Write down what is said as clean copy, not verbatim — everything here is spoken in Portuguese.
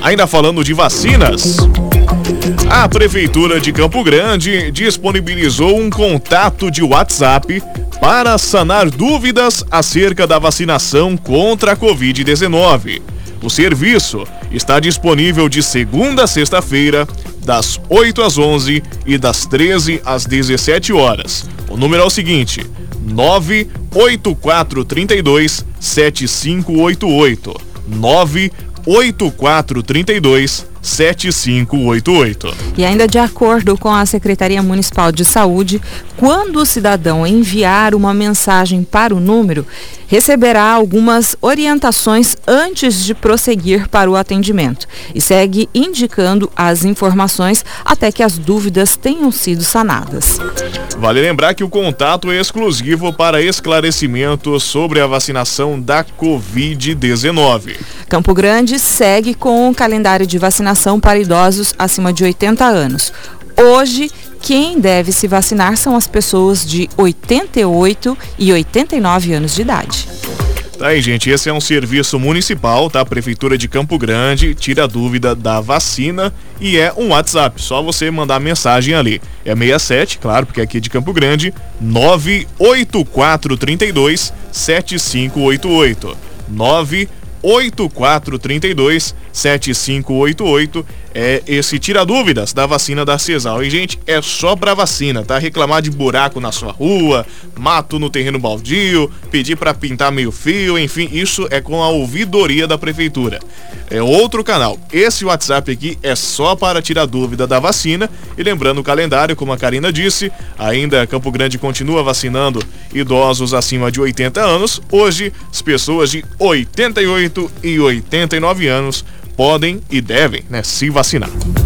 Ainda falando de vacinas, a Prefeitura de Campo Grande disponibilizou um contato de WhatsApp para sanar dúvidas acerca da vacinação contra a Covid-19. O serviço está disponível de segunda a sexta-feira, das 8 às 11 e das 13 às 17 horas. O número é o seguinte: 98432-7588. 98432-7588. E ainda de acordo com a Secretaria Municipal de Saúde, quando o cidadão enviar uma mensagem para o número, receberá algumas orientações antes de prosseguir para o atendimento e segue indicando as informações até que as dúvidas tenham sido sanadas. Vale lembrar que o contato é exclusivo para esclarecimento sobre a vacinação da Covid-19. Campo Grande segue com o calendário de vacinação para idosos acima de 80 anos. Hoje, quem deve se vacinar são as pessoas de 88 e 89 anos de idade. Tá aí, gente, esse é um serviço municipal, tá? Prefeitura de Campo Grande, tira a dúvida da vacina e é um WhatsApp, só você mandar mensagem ali. É 67, claro, porque aqui é de Campo Grande, 98432-7588. 98432-7588 é esse tira dúvidas da vacina da Cesal. E, gente, é só pra vacina, tá? Reclamar de buraco na sua rua, mato no terreno baldio, pedir pra pintar meio fio, enfim, isso é com a ouvidoria da prefeitura. É outro canal. Esse WhatsApp aqui é só para tirar dúvida da vacina. E lembrando o calendário, como a Karina disse, ainda Campo Grande continua vacinando idosos acima de 80 anos. Hoje, as pessoas de 88 e 89 anos podem e devem, se vacinar.